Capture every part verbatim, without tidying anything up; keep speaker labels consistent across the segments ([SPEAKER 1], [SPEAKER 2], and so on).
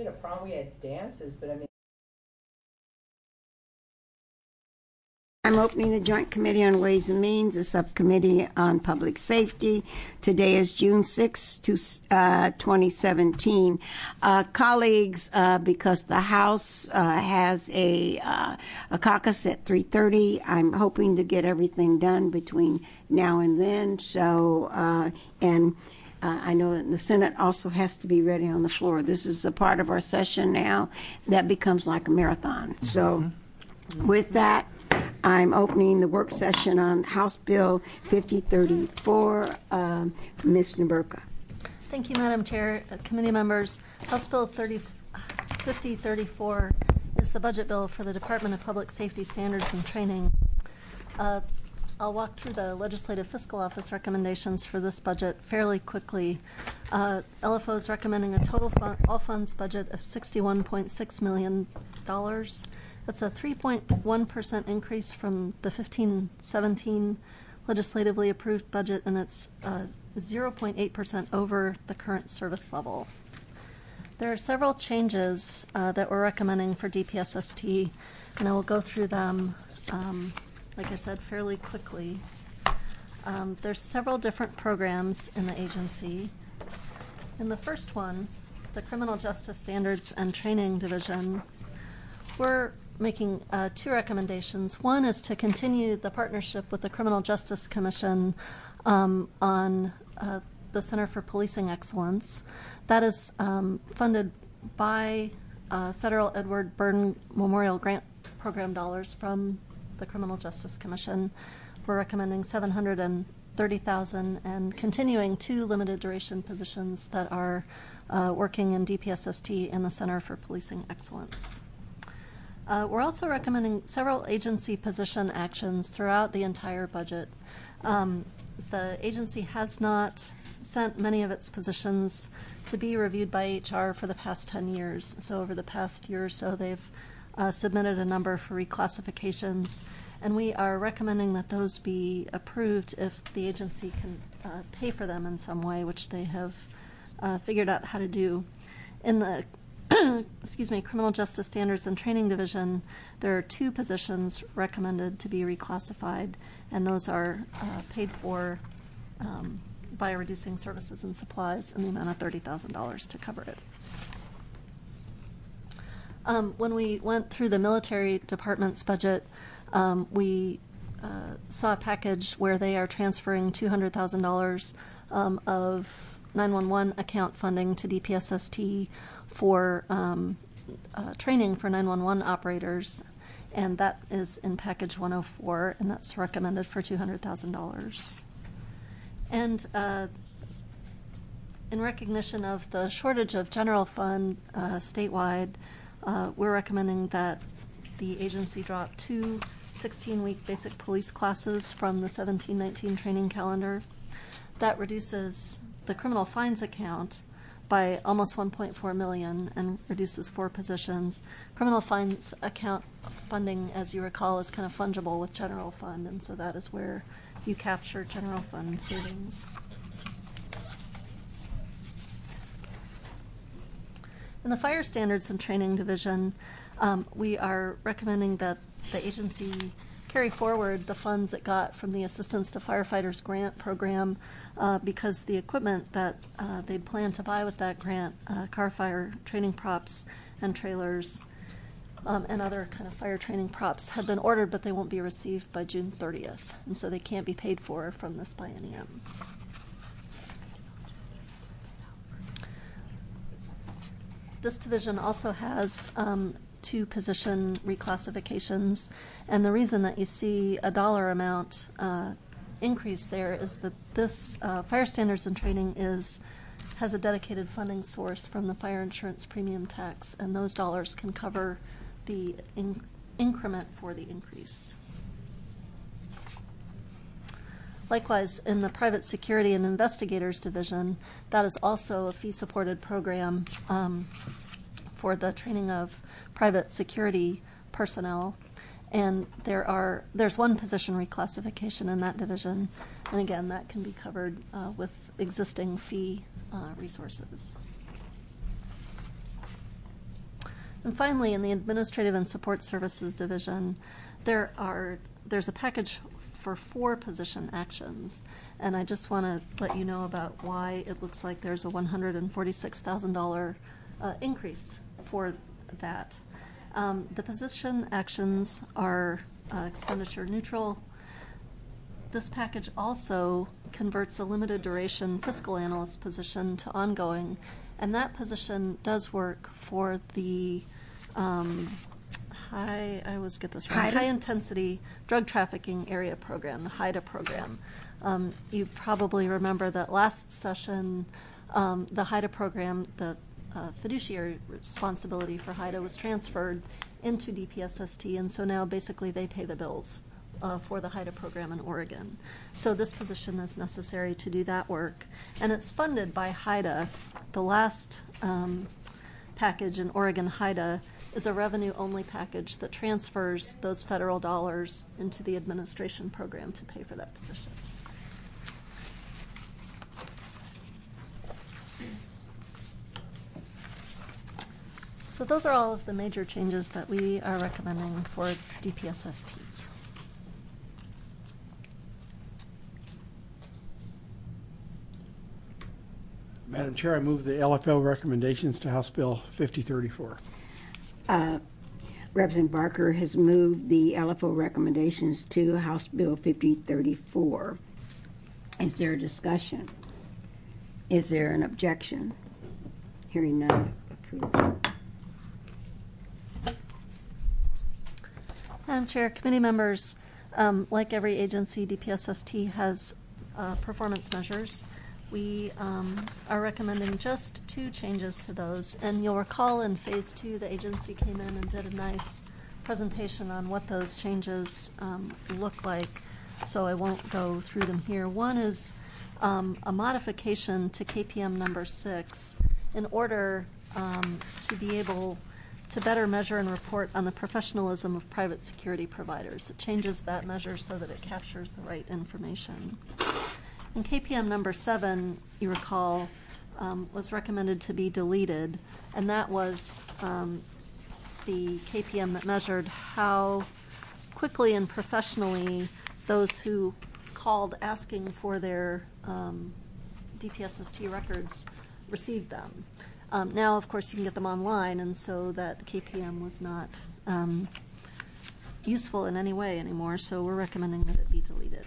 [SPEAKER 1] been a problem. We had dances, but I mean.
[SPEAKER 2] I'm opening the Joint Committee on Ways and Means, the Subcommittee on Public Safety. Today is June sixth, twenty seventeen. Uh, colleagues, uh, because the House uh, has a, uh, a caucus at three thirty, I'm hoping to get everything done between now and then. So, uh, and Uh, I know the Senate also has to be ready on the floor. This is a part of our session now that becomes like a marathon. So with that, I'm opening the work session on House Bill fifty thirty-four. Um, Miz Naberka.
[SPEAKER 3] Thank you, Madam Chair. Uh, committee members, House Bill fifty thirty-four is the budget bill for the Department of Public Safety Standards and Training. Uh, I'll walk through the Legislative Fiscal Office recommendations for this budget fairly quickly. Uh, L F O is recommending a total fund, all funds budget of sixty-one point six million dollars. That's a three point one percent increase from the fifteen seventeen legislatively approved budget, and it's uh, zero point eight percent over the current service level. There are several changes uh, that we're recommending for D P S S T, and I will go through them um, like I said, fairly quickly. Um, there's several different programs in the agency. In the first one, the Criminal Justice Standards and Training Division, we're making uh, two recommendations. One is to continue the partnership with the Criminal Justice Commission um, on uh, the Center for Policing Excellence. That is um, funded by uh, federal Edward Burden Memorial Grant Program dollars from the Criminal Justice Commission. We're recommending seven hundred thirty thousand dollars and continuing two limited duration positions that are uh, working in D P S S T and the Center for Policing Excellence. Uh, we're also recommending several agency position actions throughout the entire budget. Um, the agency has not sent many of its positions to be reviewed by H R for the past ten years. So over the past year or so, they've Uh, submitted a number for reclassifications, and we are recommending that those be approved if the agency can uh, pay for them in some way, which they have uh, figured out how to do. In the excuse me, Criminal Justice Standards and Training Division, there are two positions recommended to be reclassified, and those are uh, paid for um, by reducing services and supplies in the amount of thirty thousand dollars to cover it. Um, when we went through the military department's budget, um, we uh, saw a package where they are transferring two hundred thousand dollars um, of nine one one account funding to D P S S T for um, uh, training for nine one one operators, and that is in package one oh four, and that's recommended for two hundred thousand dollars. And uh, in recognition of the shortage of general fund uh, statewide, Uh, we're recommending that the agency drop two sixteen-week basic police classes from the seventeen nineteen training calendar. That reduces the criminal fines account by almost one point four million dollars and reduces four positions. Criminal fines account funding, as you recall, is kind of fungible with general fund, and so that is where you capture general fund savings. In the Fire Standards and Training Division, um, we are recommending that the agency carry forward the funds it got from the Assistance to Firefighters Grant Program uh, because the equipment that uh, they'd planned to buy with that grant, uh, car fire training props and trailers um, and other kind of fire training props, have been ordered, but they won't be received by June thirtieth, and so they can't be paid for from this biennium. This division also has um, two position reclassifications, and the reason that you see a dollar amount uh, increase there is that this uh, Fire Standards and Training is has a dedicated funding source from the fire insurance premium tax, and those dollars can cover the in- increment for the increase. Likewise, in the Private Security and Investigators Division, that is also a fee-supported program um, for the training of private security personnel. And there are there's one position reclassification in that division, and again, that can be covered uh, with existing fee uh, resources. And finally, in the Administrative and Support Services Division, there are there's a package for four position actions. And I just want to let you know about why it looks like there's a one hundred forty-six thousand dollars uh, increase for that. Um, the position actions are uh, expenditure neutral. This package also converts a limited duration fiscal analyst position to ongoing, and that position does work for the um, high, I always get this wrong,
[SPEAKER 2] HIDA?
[SPEAKER 3] high intensity drug trafficking area program, the HIDA program. Um, you probably remember that last session, um, the HIDA program, the uh, fiduciary responsibility for HIDA was transferred into D P S S T, and so now basically they pay the bills uh, for the HIDA program in Oregon. So this position is necessary to do that work, and it's funded by HIDA. The last um, package in Oregon HIDA is a revenue-only package that transfers those federal dollars into the administration program to pay for that position. So those are all of the major changes that we are recommending for D P S S T.
[SPEAKER 4] Madam Chair, I move the L F L recommendations to House Bill fifty thirty-four.
[SPEAKER 2] Uh, Representative Barker has moved the L F O recommendations to House Bill fifty thirty-four. Is there a discussion? Is there an objection? Hearing none, approved.
[SPEAKER 3] Madam Chair, committee members, um, like every agency, D P S S T has uh, performance measures. We um, are recommending just two changes to those. And you'll recall in phase two, the agency came in and did a nice presentation on what those changes um, look like. So I won't go through them here. One is um, a modification to K P M number six in order um, to be able to better measure and report on the professionalism of private security providers. It changes that measure so that it captures the right information. And K P M number seven, you recall, um, was recommended to be deleted, and that was um, the K P M that measured how quickly and professionally those who called asking for their um, D P S S T records received them. Um, now, of course, you can get them online, and so that K P M was not um, useful in any way anymore, so we're recommending that it be deleted.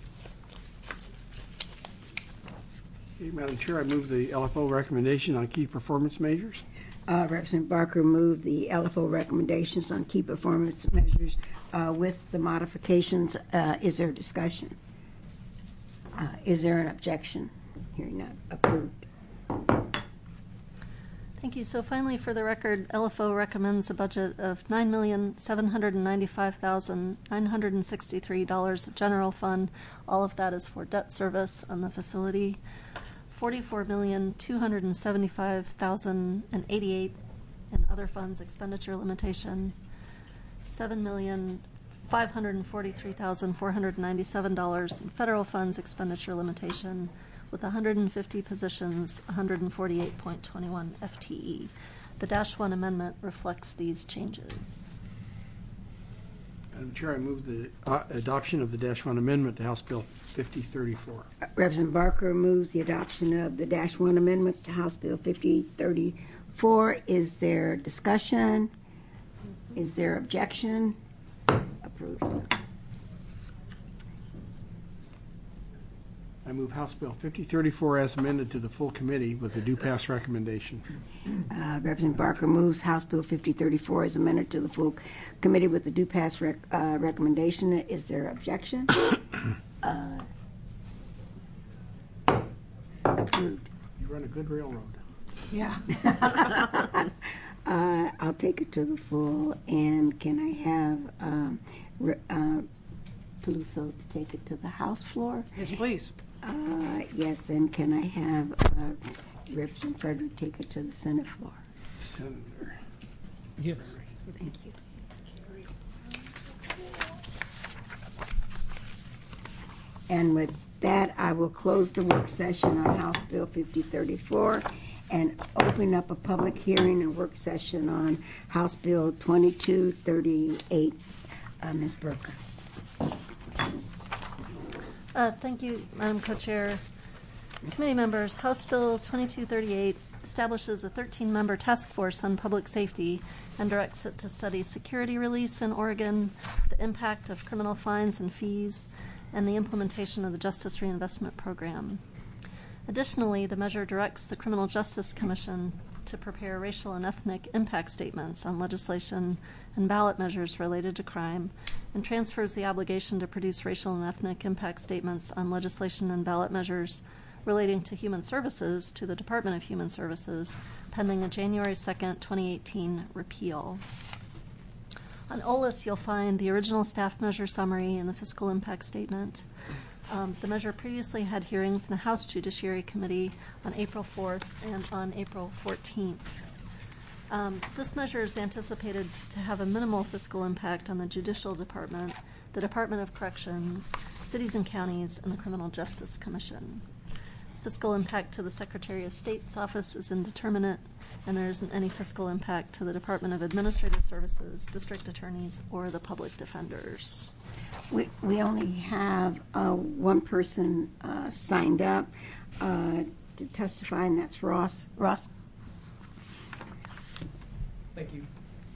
[SPEAKER 4] Okay, Madam Chair, I move the L F O recommendation on key performance measures.
[SPEAKER 2] Uh, Representative Barker moved the L F O recommendations on key performance measures uh, with the modifications. Uh, is there discussion? Uh, is there an objection? Hearing none, approved.
[SPEAKER 3] Thank you. So finally, for the record, L F O recommends a budget of nine million seven hundred ninety-five thousand nine hundred sixty-three dollars of general fund. All of that is for debt service on the facility. forty-four million two hundred seventy-five thousand eighty-eight dollars in other funds expenditure limitation. seven million five hundred forty-three thousand four hundred ninety-seven dollars in federal funds expenditure limitation, with one hundred fifty positions, one hundred forty-eight point two one F T E. The dash one amendment reflects these changes.
[SPEAKER 4] Madam Chair, I move the uh, adoption of the dash one amendment to House Bill fifty thirty-four.
[SPEAKER 2] Uh, Representative Barker moves the adoption of the dash one amendment to House Bill fifty thirty-four. Is there discussion? Is there objection? Approved.
[SPEAKER 4] I move House Bill fifty thirty-four as amended to the full committee with a due pass recommendation.
[SPEAKER 2] Uh, Representative Barker moves House Bill fifty thirty-four as amended to the full committee with the due pass rec- uh, recommendation. Is there objection? uh, approved.
[SPEAKER 4] You run a good railroad.
[SPEAKER 2] Yeah. uh, I'll take it to the full. And can I have um, re- uh, Peluso to take it to the House floor?
[SPEAKER 5] Yes, please.
[SPEAKER 2] Uh, yes, and can I have uh, Representative Frederick take it to the Senate floor?
[SPEAKER 4] Senator.
[SPEAKER 5] Yes.
[SPEAKER 2] Thank you. And with that, I will close the work session on House Bill fifty thirty-four and open up a public hearing and work session on House Bill twenty-two thirty-eight. Uh, Miz Burka.
[SPEAKER 3] Uh, thank you, Madam Co-Chair. Committee members, House Bill twenty-two thirty-eight establishes a thirteen-member task force on public safety and directs it to study security release in Oregon, the impact of criminal fines and fees, and the implementation of the Justice Reinvestment Program. Additionally, the measure directs the Criminal Justice Commission to prepare racial and ethnic impact statements on legislation and ballot measures related to crime, and transfers the obligation to produce racial and ethnic impact statements on legislation and ballot measures relating to human services to the Department of Human Services, pending a January second, twenty eighteen repeal. On O L I S, you'll find the original staff measure summary and the fiscal impact statement. Um, the measure previously had hearings in the House Judiciary Committee on April fourth and on April fourteenth. Um, this measure is anticipated to have a minimal fiscal impact on the Judicial Department, the Department of Corrections, cities and counties, and the Criminal Justice Commission. Fiscal impact to the Secretary of State's office is indeterminate, and there isn't any fiscal impact to the Department of Administrative Services, district attorneys, or the public defenders.
[SPEAKER 2] We, we only have uh, one person uh, signed up uh, to testify, and that's Ross. Ross?
[SPEAKER 5] Thank you.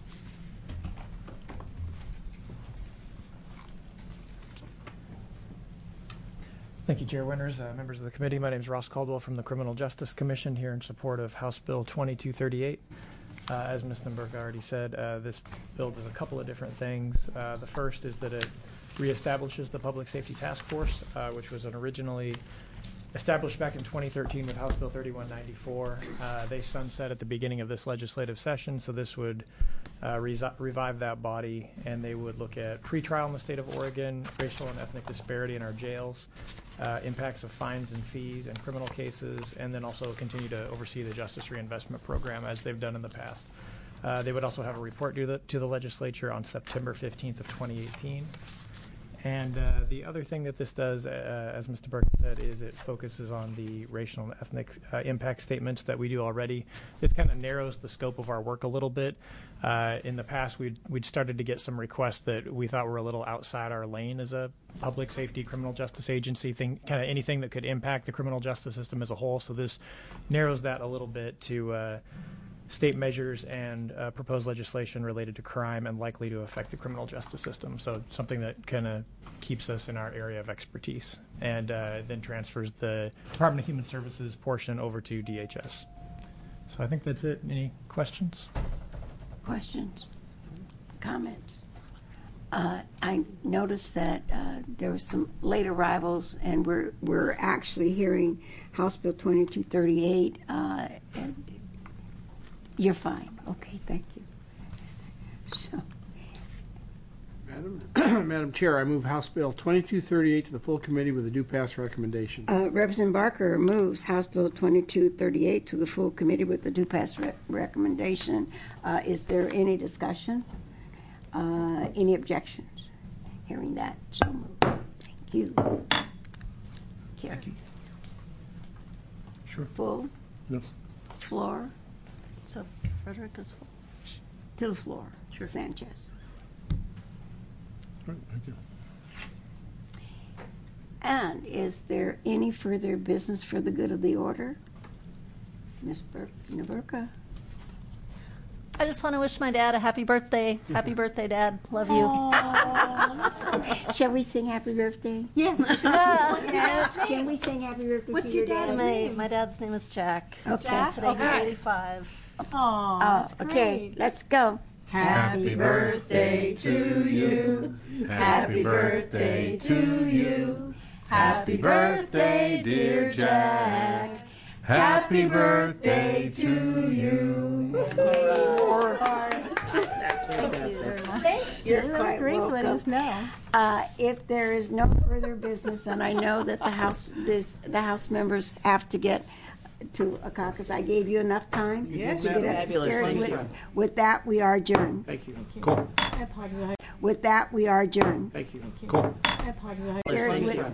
[SPEAKER 5] Thank you, Chair Winters, uh, members of the committee. My name is Ross Caldwell from the Criminal Justice Commission, here in support of House Bill twenty-two thirty-eight. Uh, as Miz Nymburka already said, uh, this bill does a couple of different things. Uh, the first is that it reestablishes the Public Safety Task Force, uh, which was an originally established back in twenty thirteen with House Bill thirty-one ninety-four. Uh, they sunset at the beginning of this legislative session, so this would uh, resi- revive that body, and they would look at pretrial in the state of Oregon, racial and ethnic disparity in our jails, uh, impacts of fines and fees and criminal cases, and then also continue to oversee the Justice Reinvestment Program as they've done in the past. Uh, they would also have a report to the, to the legislature on September fifteenth of twenty eighteen. And uh, the other thing that this does, uh, as Mister Burke said, is it focuses on the racial and ethnic uh, impact statements that we do already. This kind of narrows the scope of our work a little bit. Uh, in the past, we'd, we'd started to get some requests that we thought were a little outside our lane as a public safety criminal justice agency, thing, kind of anything that could impact the criminal justice system as a whole. So this narrows that a little bit to uh, state measures and uh, proposed legislation related to crime and likely to affect the criminal justice system. So something that kind of keeps us in our area of expertise, and uh, then transfers the Department of Human Services portion over to D H S. So I think that's it. Any questions?
[SPEAKER 2] Questions? Comments? Uh, I noticed that uh, there were some late arrivals, and we're we're actually hearing House Bill twenty-two thirty-eight. Uh, and you're fine. Okay, thank you. So,
[SPEAKER 4] Madam, Madam Chair, I move House Bill twenty-two thirty-eight to the full committee with a due pass recommendation.
[SPEAKER 2] uh, Representative Barker moves House Bill twenty-two thirty-eight to the full committee with the due pass re- recommendation. Uh, is there any discussion? Uh, any objections? Hearing that, so moved. Thank you. Here.
[SPEAKER 5] Thank you.
[SPEAKER 4] Sure.
[SPEAKER 2] Full
[SPEAKER 4] Yes.
[SPEAKER 2] floor
[SPEAKER 3] So Frederick is full.
[SPEAKER 2] to the floor. Sanchez.
[SPEAKER 4] All right, thank you.
[SPEAKER 2] And is there any further business for the good of the order? Miz Bur- Nymburka?
[SPEAKER 3] I just want to wish my dad a happy birthday. Happy birthday, Dad. Love you.
[SPEAKER 2] Shall we sing happy birthday?
[SPEAKER 6] Yes.
[SPEAKER 2] Yes. Can we sing happy birthday
[SPEAKER 6] What's
[SPEAKER 2] to
[SPEAKER 6] your
[SPEAKER 2] your
[SPEAKER 6] dad's
[SPEAKER 2] dad?
[SPEAKER 3] My,
[SPEAKER 6] name?
[SPEAKER 3] my dad's name is Jack.
[SPEAKER 2] Okay.
[SPEAKER 6] Jack?
[SPEAKER 3] Today he's
[SPEAKER 6] Okay.
[SPEAKER 3] eighty-five.
[SPEAKER 6] Oh,
[SPEAKER 2] Oh,
[SPEAKER 6] that's
[SPEAKER 2] okay,
[SPEAKER 6] great.
[SPEAKER 2] let's go.
[SPEAKER 7] Happy birthday to you. Happy birthday to you. Happy birthday, dear Jack. Happy birthday to you.
[SPEAKER 3] Thank you very much.
[SPEAKER 6] Thanks,
[SPEAKER 2] You're
[SPEAKER 6] Julie. That was
[SPEAKER 2] quite
[SPEAKER 6] great for letting
[SPEAKER 2] welcome.
[SPEAKER 6] us know.
[SPEAKER 2] Uh, if there is no further business, and I know that the House, this, the House members have to get to a caucus, I gave you enough time
[SPEAKER 4] Yes,
[SPEAKER 2] to get
[SPEAKER 4] fabulous.
[SPEAKER 2] upstairs.
[SPEAKER 4] Thank
[SPEAKER 2] With,
[SPEAKER 4] you.
[SPEAKER 2] with that, we are adjourned.
[SPEAKER 4] Thank you.
[SPEAKER 7] Cool.
[SPEAKER 6] I apologize.
[SPEAKER 2] With that, we are adjourned.
[SPEAKER 4] Thank you.
[SPEAKER 7] Cool.
[SPEAKER 6] I apologize.
[SPEAKER 2] Upstairs
[SPEAKER 4] Thank
[SPEAKER 2] with,
[SPEAKER 4] you.